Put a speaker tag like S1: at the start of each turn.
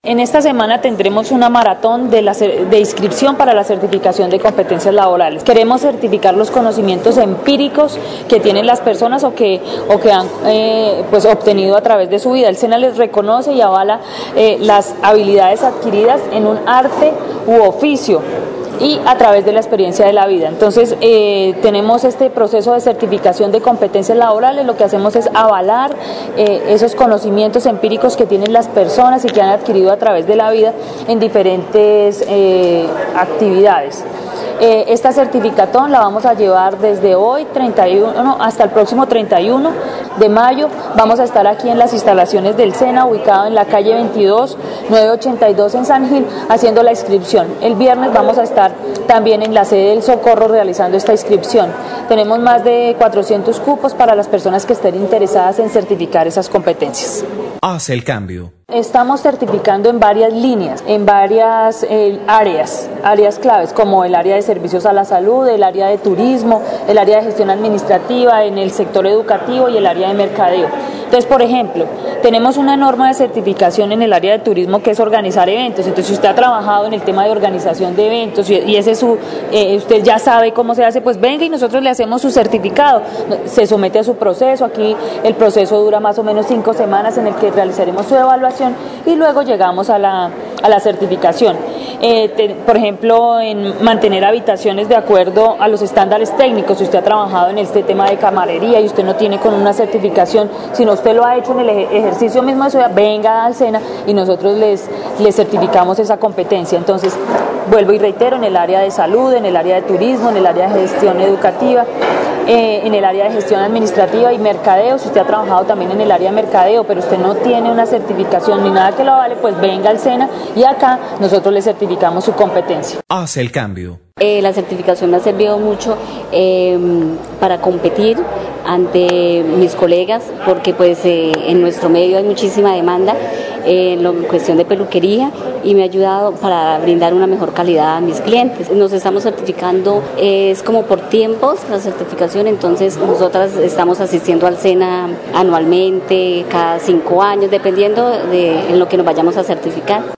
S1: En esta semana tendremos una maratón de inscripción para la certificación de competencias laborales. Queremos certificar los conocimientos empíricos que tienen las personas o que han obtenido a través de su vida. El SENA les reconoce y avala las habilidades adquiridas en un arte u oficio y a través de la experiencia de la vida. Entonces tenemos este proceso de certificación de competencias laborales. Lo que hacemos es avalar esos conocimientos empíricos que tienen las personas y que han adquirido a través de la vida en diferentes actividades. Esta certificatón la vamos a llevar desde hoy 31 hasta el próximo 31 de mayo. Vamos a estar aquí en las instalaciones del SENA, ubicado en la calle 22, 982 en San Gil, haciendo la inscripción. El viernes vamos a estar también en la sede del Socorro realizando esta inscripción. Tenemos más de 400 cupos para las personas que estén interesadas en certificar esas competencias.
S2: Hace el cambio.
S1: Estamos certificando en varias líneas, en varias áreas claves, como el área de servicios a la salud, el área de turismo, el área de gestión administrativa, en el sector educativo y el área de mercadeo. Entonces, por ejemplo, tenemos una norma de certificación en el área de turismo que es organizar eventos. Entonces, si usted ha trabajado en el tema de organización de eventos y ese es usted ya sabe cómo se hace, pues venga y nosotros le hacemos su certificado. Se somete a su proceso. Aquí el proceso dura más o menos 5 semanas en el que realizaremos su evaluación y luego llegamos a la certificación. Por ejemplo, en mantener habitaciones de acuerdo a los estándares técnicos. Si usted ha trabajado en este tema de camarería y usted no tiene con una certificación, sino usted lo ha hecho en el ejercicio mismo de su vida, venga al SENA y nosotros les certificamos esa competencia. Entonces, vuelvo y reitero, en el área de salud, en el área de turismo, en el área de gestión educativa, en el área de gestión administrativa y mercadeo. Si usted ha trabajado también en el área de mercadeo, pero usted no tiene una certificación ni nada que lo avale, pues venga al SENA y acá nosotros le certificamos su competencia.
S2: Hace el cambio.
S3: La certificación me ha servido mucho para competir ante mis colegas, porque pues en nuestro medio hay muchísima demanda en cuestión de peluquería, y me ha ayudado para brindar una mejor calidad a mis clientes. Nos estamos certificando, es como por tiempos la certificación, entonces nosotras estamos asistiendo al SENA anualmente, cada 5 años, dependiendo de en lo que nos vayamos a certificar.